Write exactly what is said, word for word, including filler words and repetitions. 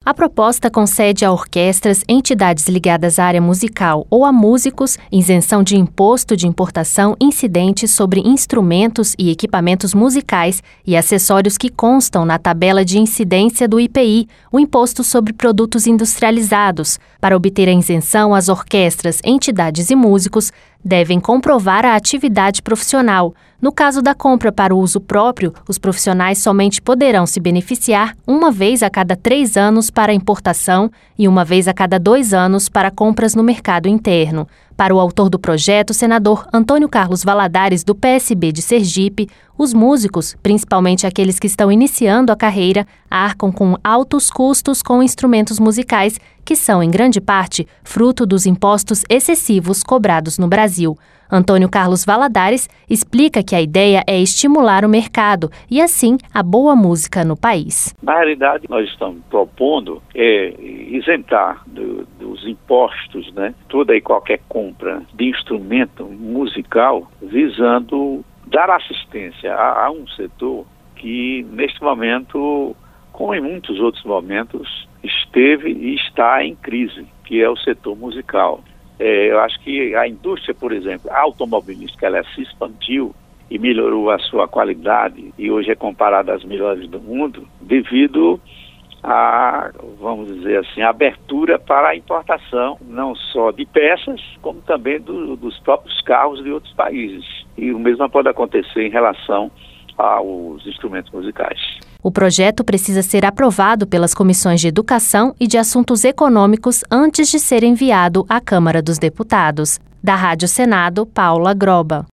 A proposta concede a orquestras, entidades ligadas à área musical ou a músicos isenção de imposto de importação incidente sobre instrumentos e equipamentos musicais e acessórios que constam na tabela de incidência do I P I, o Imposto sobre Produtos Industrializados. Para obter a isenção, as orquestras, entidades e músicos devem comprovar a atividade profissional. No caso da compra para uso próprio, os profissionais somente poderão se beneficiar uma vez a cada três anos para importação e uma vez a cada dois anos para compras no mercado interno. Para o autor do projeto, o senador Antônio Carlos Valadares, do P S B de Sergipe, os músicos, principalmente aqueles que estão iniciando a carreira, arcam com altos custos com instrumentos musicais, que são, em grande parte, fruto dos impostos excessivos cobrados no Brasil. Antônio Carlos Valadares explica que a ideia é estimular o mercado e, assim, a boa música no país. Na realidade, nós estamos propondo é, isentar do, dos impostos, né, toda e qualquer compra de instrumento musical, visando dar assistência a, a um setor que, neste momento, como em muitos outros momentos, esteve e está em crise, que é o setor musical. É, eu acho que a indústria, por exemplo, a automobilística, ela se expandiu e melhorou a sua qualidade e hoje é comparada às melhores do mundo devido a, vamos dizer assim, a abertura para a importação, não só de peças, como também do, dos próprios carros de outros países. E o mesmo pode acontecer em relação aos instrumentos musicais. O projeto precisa ser aprovado pelas comissões de Educação e de Assuntos Econômicos antes de ser enviado à Câmara dos Deputados. Da Rádio Senado, Paula Groba.